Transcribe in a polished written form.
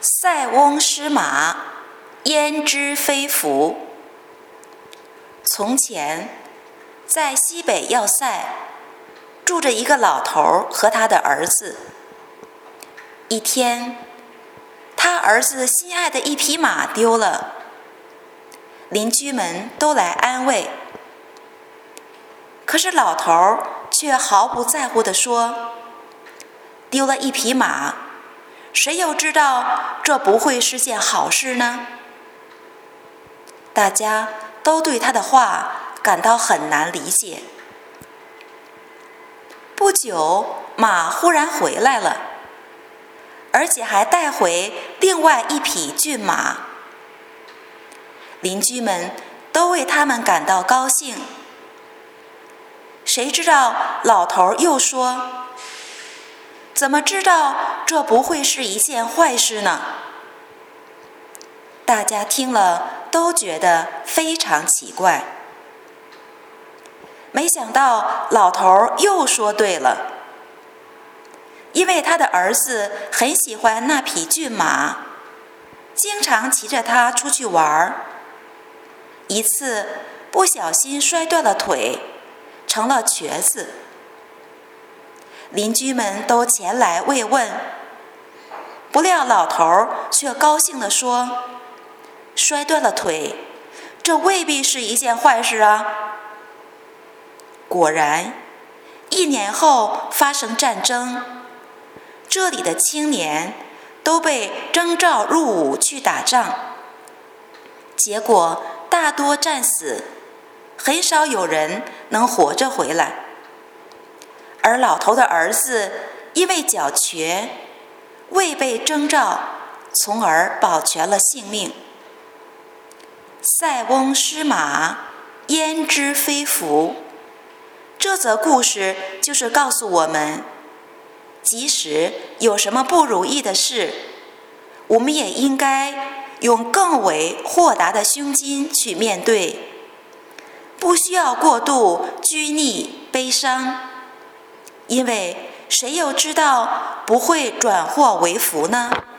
塞翁失马，焉知非福。从前，在西北要塞住着一个老头和他的儿子。一天，他儿子心爱的一匹马丢了，邻居们都来安慰，可是老头却毫不在乎地说：“丢了一匹马，谁又知道这不会是件好事呢？”大家都对他的话感到很难理解。不久，马忽然回来了，而且还带回另外一匹骏马。邻居们都为他们感到高兴。谁知道老头又说：“怎么知道这不会是一件坏事呢？”大家听了都觉得非常奇怪。没想到老头又说对了，因为他的儿子很喜欢那匹骏马，经常骑着它出去玩。一次不小心摔断了腿，成了瘸子。邻居们都前来慰问，不料老头却高兴地说：“摔断了腿，这未必是一件坏事啊。”果然，1年后发生战争，这里的青年都被征召入伍去打仗，结果大多战死，很少有人能活着回来。而老头的儿子因为脚瘸，未被征召，从而保全了性命。塞翁失马，焉知非福。这则故事就是告诉我们，即使有什么不如意的事，我们也应该用更为豁达的胸襟去面对，不需要过度拘泥悲伤，因为谁又知道不会转祸为福呢？